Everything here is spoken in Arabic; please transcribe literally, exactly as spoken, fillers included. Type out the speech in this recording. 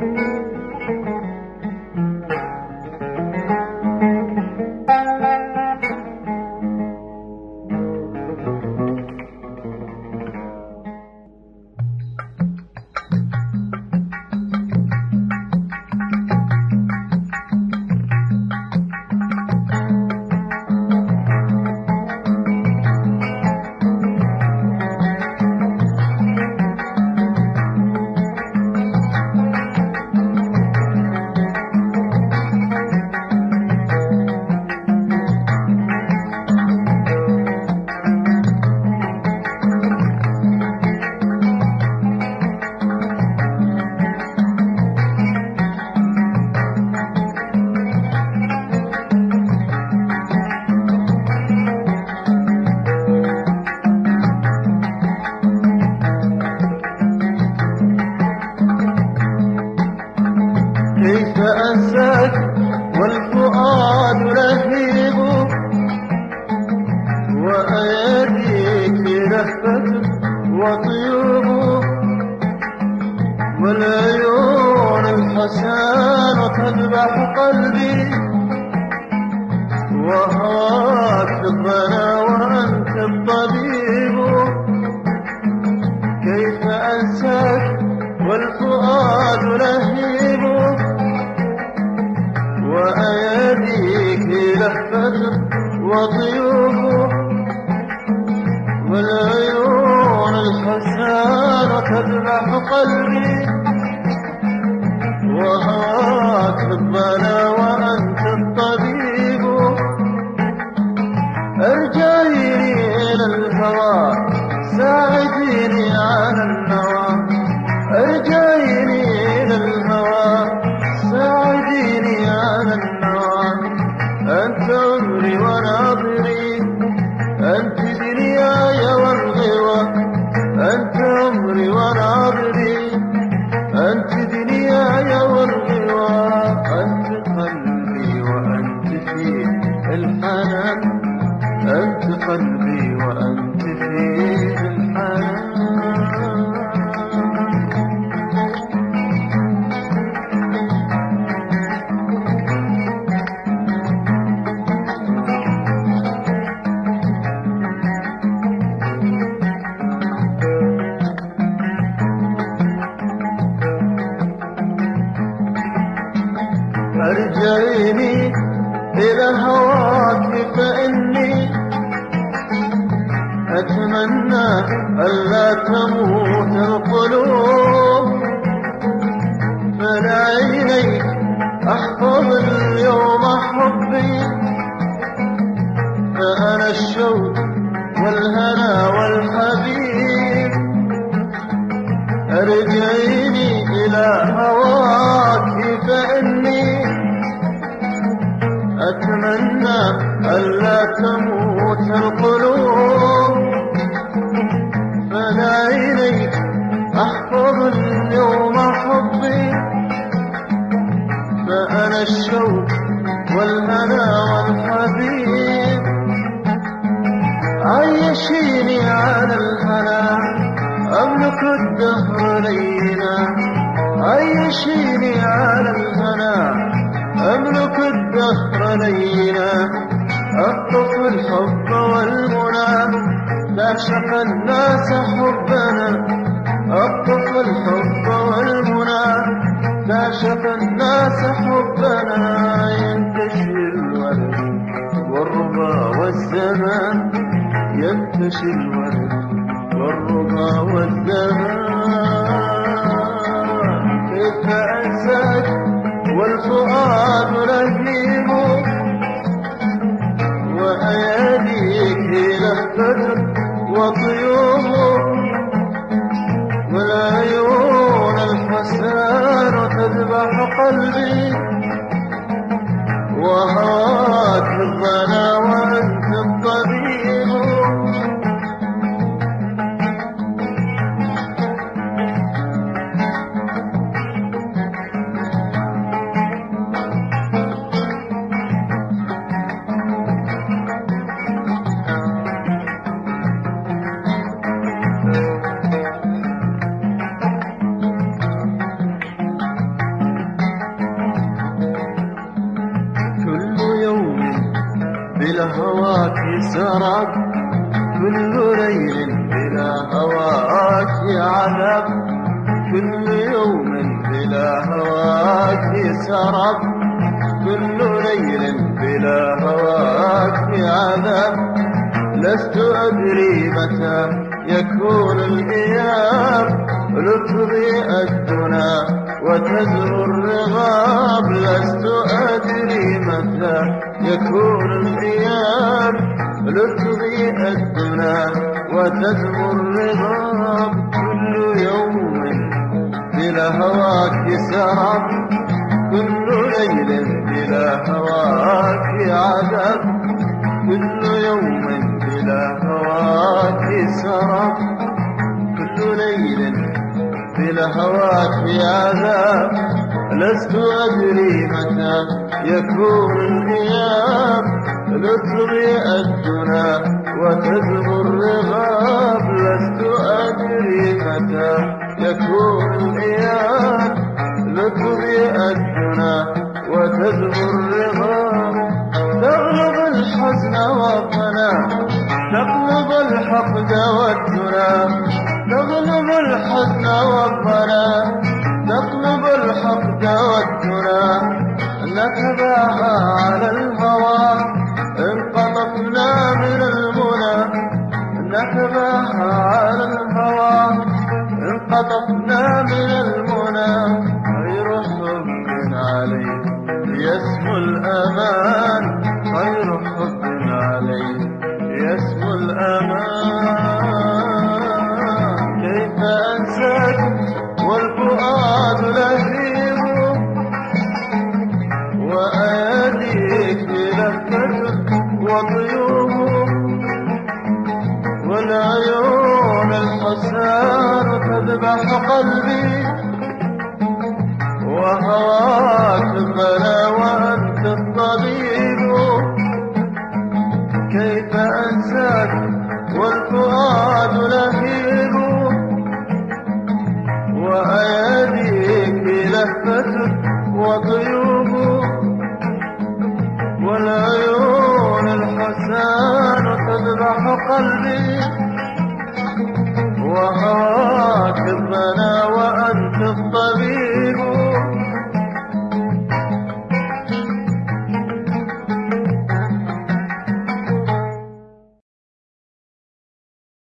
كيف أنساك والفؤاد لهيب وأيديك لهفة وطيوب والعيون الحسان تذبح قلبي وهواك في الضنا وأنت الطبيب. كيف أنساك والفؤاد لهيب وأيديك لهفة وطيوب والعيون الحسان تذبح قلبي وهواك في الضنا وأنت الطبيب. ارجعيني إلى الهوى ساعديني على النوى، ارجعيني إلى الهوى ساعديني على النوى. أنت عمري وناظري أنت دنياي والغوى، أنت عمري وناظري أنت دنياي والغوى. أنت قلبي وأنت فيه الحنان، أنت قلبي وأنت فيه الحنان. ارجعيني إلى هواك فإني أتمنى ألا تموت القلوب. فلعينيك أحفظ اليوم حبي، فأنا الشوق والهنا والحبيب. ارجعيني إلى هواك فإني أتمنى ألا تموت القلوب. فلعينيك أحفظ اليوم حبي، فأنا الشوق والهنا والحبيب. عيشيني على الهنا أملك الدهر لينا، عيشيني على الهنا أملك الدهر لينا. أطف الحب والمنى تعشق الناس حبنا، أطف الحب والمنى تعشق الناس حبنا. ينتشي الورد والربا والزمان، ينتشي الورد والربا والزمان. كيف أنساك والفؤاد لهيب وأيديك لهفة وطيوب والعيون الحسان تذبح قلبي وهواك في الضنا وأنت الطبيب. وهواك سراب كل ليل بلا هواك عذاب كل يوم بلا هواك سراب كل ليل بلا هواك عذاب لست أدري متى يكون الإياب لتضيء الدنا وتزهو الرغاب لست أدري متى يكون الإياب لتضيء الدنا وتزهو الرغاب كل يوم بلا هواك سراب كل ليل بلا هواك عذاب كل يوم بلا هواك سراب كل ليل بلا هواك عذاب لست أدري متى يكون الغياب لتضيء الدنا وتزهو الرغاب لست أدري متى يكون الغياب لتضيء الدنا وتزهو الرغاب تغلب الحزن والظنا تقلب الحقد والدنا تغلب الحزن والظنا تقلب الحقد والدنا نتباهى على الهوى إن قطفنا من المنى نتباهى على الهوى إن قطفنا من المنى غير حب عليه يسمو الأمان غير حب عليه يسمو الأمان كيف أنساك والفؤاد لهيب وأيديك لفتت وطيوب والعيون الحسان تذبح قلبي وهواك البلا وأنت الطبيب كيف أنساك والفؤاد لهيب وأيديك لفتت وطيوب والعيون الحسان تذبح قلبي وهواك البلا